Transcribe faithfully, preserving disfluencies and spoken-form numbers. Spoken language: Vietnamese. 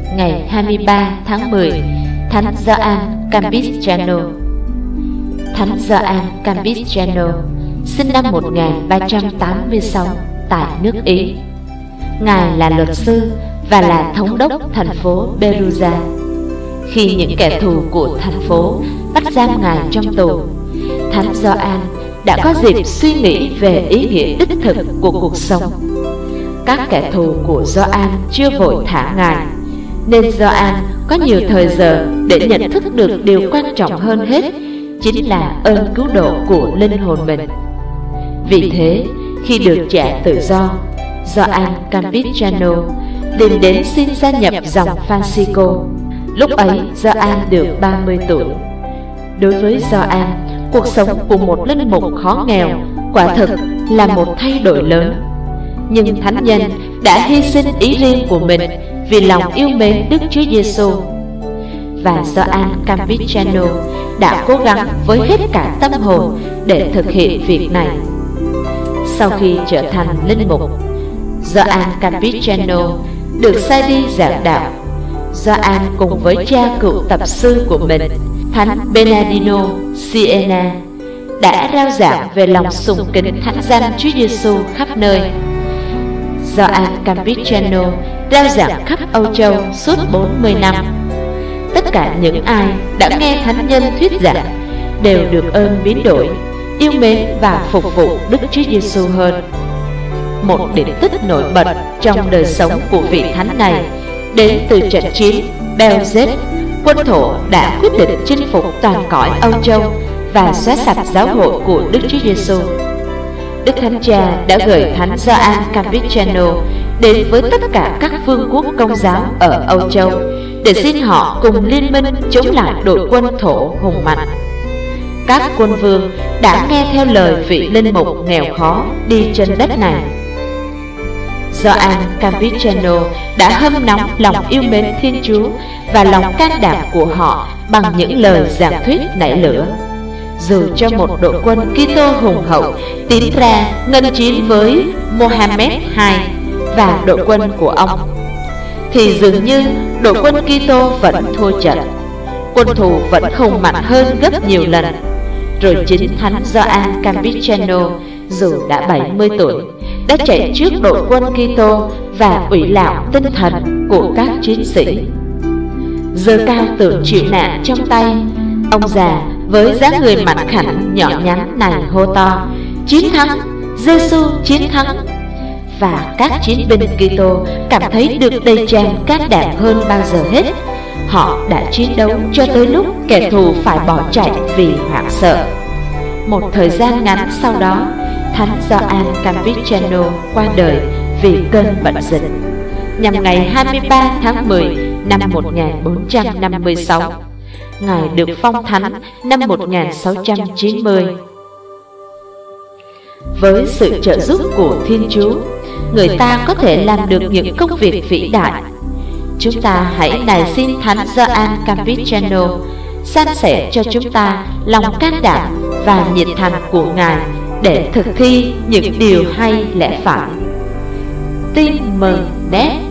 ngày hai mươi ba tháng mười, Thánh Gioan Campistrano. Thánh Gioan Campistrano sinh năm một nghìn ba trăm tám mươi sáu tại nước Ý. Ngài là luật sư và là thống đốc thành phố Perugia. Khi những kẻ thù của thành phố bắt giam Ngài trong tù, Thánh Gioan đã có dịp suy nghĩ về ý nghĩa đích thực của cuộc sống. Các kẻ thù của Gioan chưa vội thả Ngài, nên Gioan có nhiều thời giờ để nhận thức được điều quan trọng hơn hết, chính là ơn cứu độ của linh hồn mình. Vì thế, khi được trả tự do, Gioan Campistrano liền đến xin gia nhập dòng Francisco. Lúc ấy Gioan được ba mươi tuổi. Đối với Gioan, cuộc sống của một linh mục khó nghèo quả thực là một thay đổi lớn. Nhưng thánh nhân đã hy sinh ý riêng của mình vì lòng yêu mến Đức Chúa Giêsu. Và Gioan Campistrano đã cố gắng với hết cả tâm hồn để thực hiện việc này. Sau khi trở thành linh mục, Gioan Campistrano được sai đi giảng đạo. Gioan cùng với cha cựu tập sư của mình, Thánh Bernardino Siena, đã rao giảng về lòng sùng kính thánh danh Chúa Giêsu khắp nơi. Gioan Campistrano rao giảng khắp Âu Châu suốt bốn mươi năm. Tất cả những ai đã nghe thánh nhân thuyết giảng đều được ơn biến đổi, yêu mến và phục vụ Đức Chúa Giêsu hơn. Một điển tích nổi bật trong đời sống của vị thánh này đến từ trận chiến Belzec. Quân thổ đã quyết định chinh phục toàn cõi Âu Châu và xóa sạch giáo hội của Đức Chúa Giêsu. Đức Thánh Cha đã gửi Thánh Gioan Campistrano đến với tất cả các vương quốc Công giáo ở Âu Châu để xin họ cùng liên minh chống lại đội quân thổ hùng mạnh. Các quân vương đã nghe theo lời vị linh mục nghèo khó đi trên đất này. Gioan Campistrano đã hâm nóng lòng yêu mến Thiên Chúa và lòng can đảm của họ bằng những lời giảng thuyết nảy lửa. Dù cho một đội quân Kitô hùng hậu tiến ra ngân chiến với Mohammed đệ nhị và đội quân của ông, thì dường như đội quân Kitô vẫn thua trận. Quân thù vẫn hùng mạnh hơn gấp nhiều lần. Rồi chính Thánh Gioan Campistrano, dù đã bảy mươi tuổi, đã chạy trước đội quân Kitô và ủy lạo tinh thần của các chiến sĩ. Giơ cao tượng chịu nạn trong tay, ông già với dáng người mặt khảnh nhỏ nhắn này hô to: "Chiến thắng! Giêsu chiến thắng!" Và các chiến binh Kitô cảm thấy được đầy tràn can đảm hơn bao giờ hết. Họ đã chiến đấu cho tới lúc kẻ thù phải bỏ chạy vì hoảng sợ. Một thời gian ngắn sau đó, Thánh Gioan Campistrano qua đời vì cơn bệnh dịch, nhằm ngày hai mươi ba tháng mười năm một nghìn bốn trăm năm mươi sáu. Ngài được phong thánh năm một nghìn sáu trăm chín mươi. Với sự trợ giúp của Thiên Chúa, người ta có thể làm được những công việc vĩ đại. Chúng ta hãy nài xin Thánh Gioan Campistrano san sẻ cho chúng ta lòng can đảm và nhiệt thành của Ngài để thực thi những điều hay lẽ phải. Tin mừng Net.